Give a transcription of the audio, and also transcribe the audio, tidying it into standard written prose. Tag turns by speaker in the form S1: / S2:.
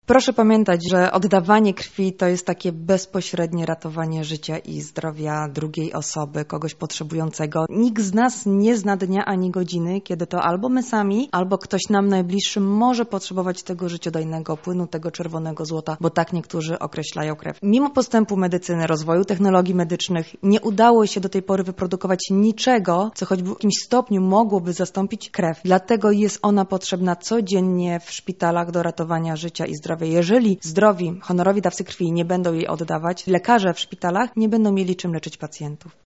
S1: Proszę pamiętać, że oddawanie krwi to jest takie bezpośrednie ratowanie życia i zdrowia drugiej osoby, kogoś potrzebującego. Nikt z nas nie zna dnia ani godziny, kiedy to albo my sami, albo ktoś nam najbliższy może potrzebować tego życiodajnego płynu, tego czerwonego złota, bo tak niektórzy określają krew. Mimo postępu medycyny, rozwoju technologii medycznych, nie udało się do tej pory wyprodukować niczego, co choćby w jakimś stopniu mogłoby zastąpić krew. Dlatego jest ona potrzebna codziennie w szpitalach do ratowania życia i zdrowia. Jeżeli zdrowi, honorowi dawcy krwi nie będą jej oddawać, lekarze w szpitalach nie będą mieli czym leczyć pacjentów.